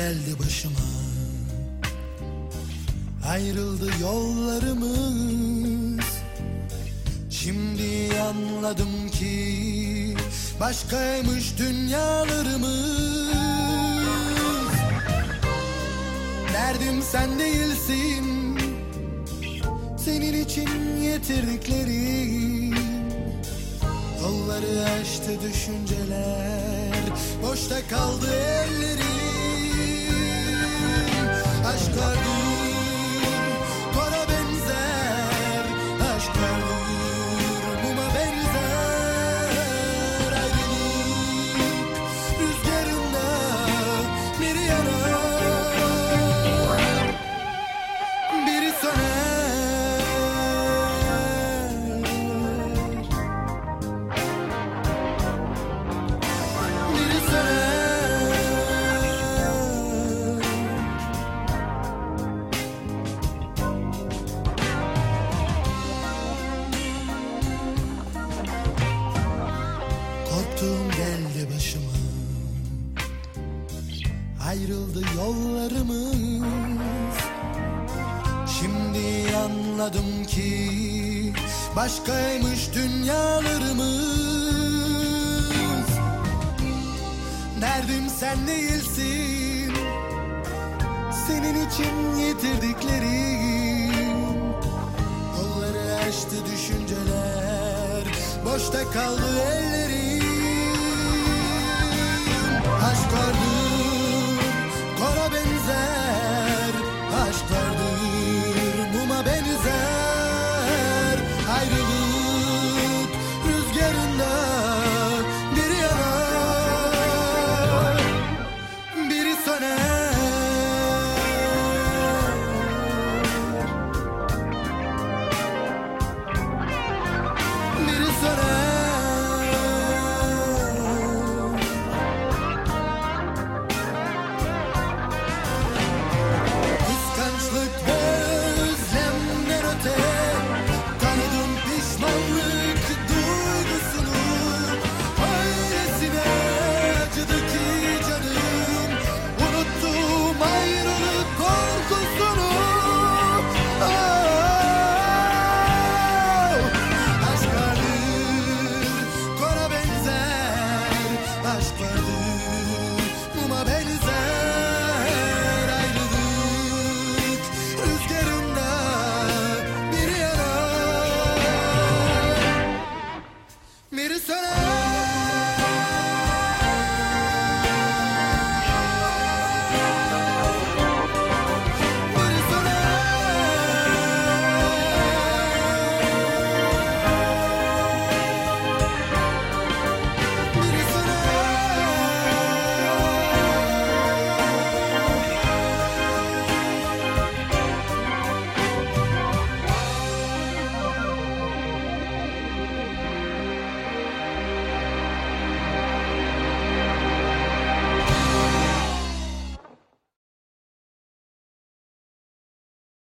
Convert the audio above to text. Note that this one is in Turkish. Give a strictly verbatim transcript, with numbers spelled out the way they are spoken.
geldi başıma, ayrıldı yollarımız. Şimdi anladım ki başkaymış dünyalarımız. Derdim sen değilsin, senin için yitirdiklerim. Yolları aştı düşünceler, boşta kaldı ellerim. Aşk vardır, para benzer. Aşk vardır, muma benzer. Ayrılık rüzgarında biri yanar, biri söner. Biri söner. Korktuğum geldi başıma, ayrıldı yollarımız. Şimdi anladım ki başkaymış dünyalarımız. Derdim sen değilsin, senin için yitirdiklerim. Yolları aştı düşünceler, boşta kaldı ellerim. Aşk var